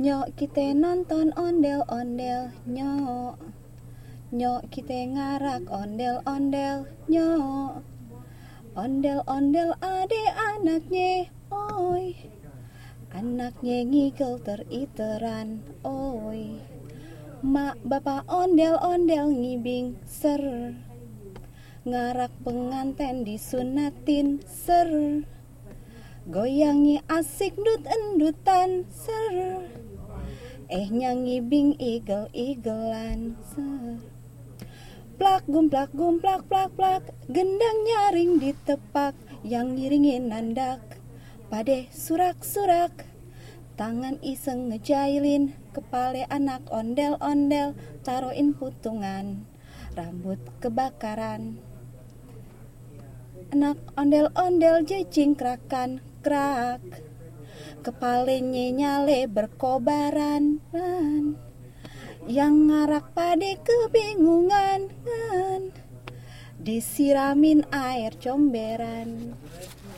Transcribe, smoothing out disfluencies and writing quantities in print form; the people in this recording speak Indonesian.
Nyok kita nonton ondel-ondel, nyok. Nyok kita ngarak ondel-ondel, nyok. Ondel-ondel ade anaknya, oi. Anaknya ngigel teriteran, oi. Mak bapak ondel-ondel ngibing, ser. Ngarak penganten disunatin, ser. Goyangi asik dut endutan, ser. Nyangibing igel-igelan, ser. Plak gumplak gumplak plak plak, gendang nyaring ditepak, yang ngiringin nandak, pade surak-surak. Tangan iseng ngejailin, kepale anak ondel-ondel, taruhin putungan, rambut kebakaran. Anak ondel-ondel jejing krakan, krak. Kepalanya nyale berkobaran, yang ngarak pade kebingungan, disiramin air comberan.